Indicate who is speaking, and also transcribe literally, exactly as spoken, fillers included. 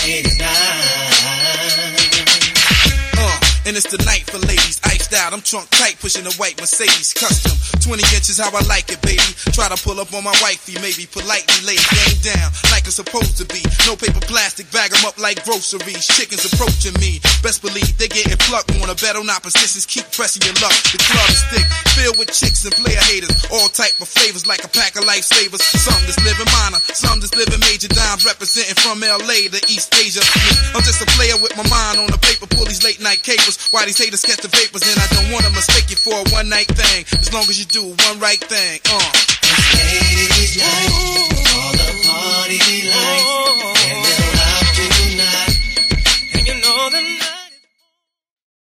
Speaker 1: And it's the night for ladies, iced out, I'm trunk tight, pushing a white Mercedes, custom, twenty inches how I like it, baby, try to pull up on my wifey, maybe, politely lay game down, like it's supposed to be, no paper plastic, bag them up like groceries, chickens approaching me, best believe they getting plucked, on a bet on oppositions, keep pressing your luck, the club is thick, filled with chicks and player haters, all type of flavors like a pack of lifesavers, some that's living minor, some that's living major, dimes representing from L A to East Asia, I'm just a player with my mind on the paper, pull these late night capers, why these haters catch the vapors, and I don't wanna mistake you for a one night thing. As long as you do one right thing, uh.
Speaker 2: Ladies like